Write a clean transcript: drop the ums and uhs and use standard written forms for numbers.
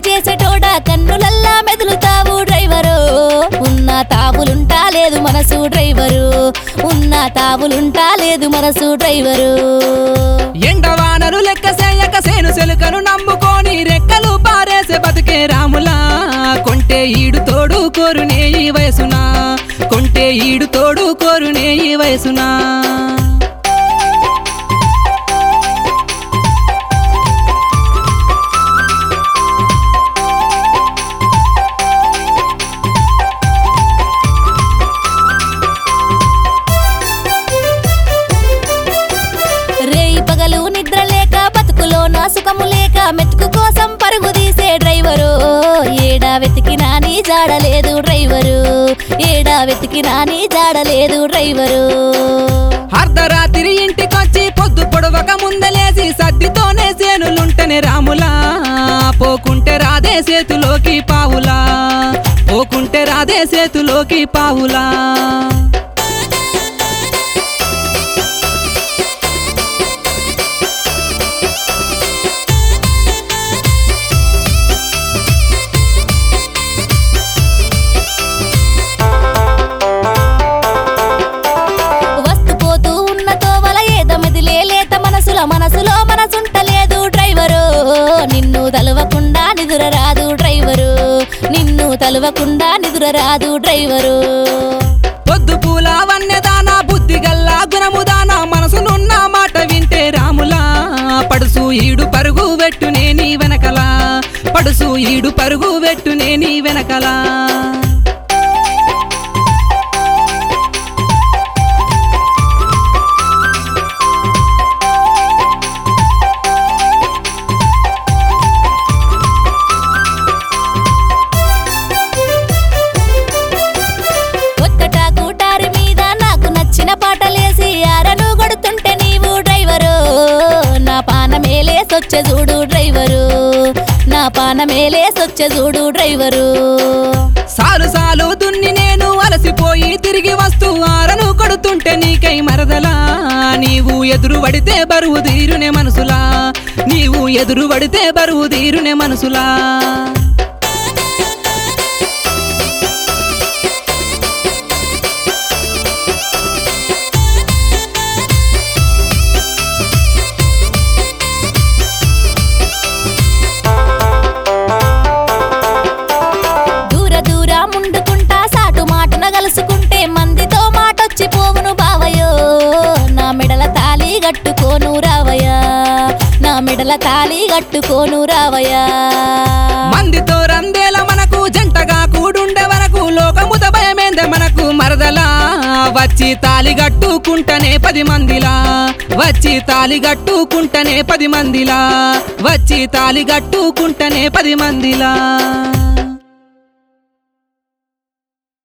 చేసేటోడా కన్నులల్లా మెదులుతావు driver ఉన్న తావులుంటా లేదు మనసు డ్రైవరు ఉన్న తావులుంటా లేదు మనసు డ్రైవరు ఎండవానలు లెక్క చేయక సేను సెలుకను నమ్ముకొని రెక్కలు పారేసే బతికే రాములా కొంటే ఈడు తోడు కోరునే ఈ వయసునా కొంటే ఈడు తోడు కోరునే ఈ వయసునా పగలు నిద్ర లేక బతుకులో నా సుఖము లేక మెతుకు కోసం పరుగు తీసే డ్రైవరు ఏడా వెతికినా నీ జాడలేదు డ్రైవరు ఏడా వెతికినా నీ జాడలేదు డ్రైవరు అర్ధరాత్రి ఇంటికొచ్చి పొద్దు పొడవక ముందలేసి సద్దితోనే సేనులుంటనే రాములా పోకుంటే రాదే చేతులోకి పావులా పోకుంటే రాదే చేతులోకి పావులా మనసులో మనసుంటలేదు డ్రైవరు నిన్ను తలవకుండా నిదుర రాదు డ్రైవరు నిన్ను తలవకుండా నిదుర రాదు డ్రైవరు పొద్దు పూల వన్నెదానా బుద్ధి గల్లా గుణముదానా మనసునున్న మాట వింటే రాములా పడుసు ఈడు పరుగు వెట్టునే నీ వెనకలా పడుసు ఈడు పరుగు వెట్టునే నీ వెనకలా పాటలేసి ఆరను కొడుతుంటే నీవు డ్రైవరు నా పానమేలే సొచ్చ చూడు డ్రైవరు నా పానమేలే సొచ్చ చూడు డ్రైవరు సాలు సాలు దున్ని నేను అలసిపోయి తిరిగి వస్తూ ఆరను కొడుతుంటే నీకై మరదలా నీవు ఎదురు పడితే బరువు తీరునే మనసులా నీవు ఎదురు పడితే బరువు తీరునే మనసులా ముందుకుంటా సాటు మాటన కలుసుకుంటే మందితో మాటొచ్చి పోవును బావయో నా మెడల తాళి గట్టుకోను రావయ్యా నా మెడల తాళి గట్టుకోను రావయ్యా మందితో రందేల మనకు జంటగా కూడుండే వరకు లోకముత భయమేందే మనకు మరదలా వచ్చి తాళి గట్టుకుంటనే 10 మందిలా వచ్చి తాళి గట్టుకుంటనే 10 మందిలా వచ్చి తాళి గట్టుకుంటనే 10 మందిలా